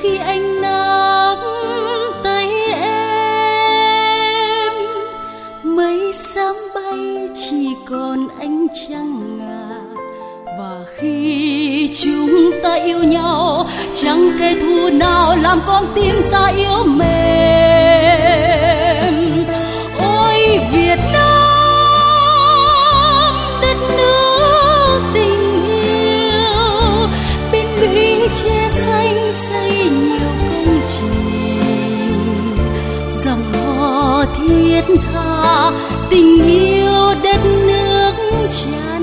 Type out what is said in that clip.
khi anh nắm tay em. Mây sớm bay chỉ còn ánh trăng ngà, và khi chúng ta yêu nhau chẳng kẻ thù nào làm con tim ta yếu mềm. Ôi Việt Nam đất nước tình yêu, bên lũy tre xanh xây nhiều công trình, dòng hò thiết tha tình yêu đất nước cha.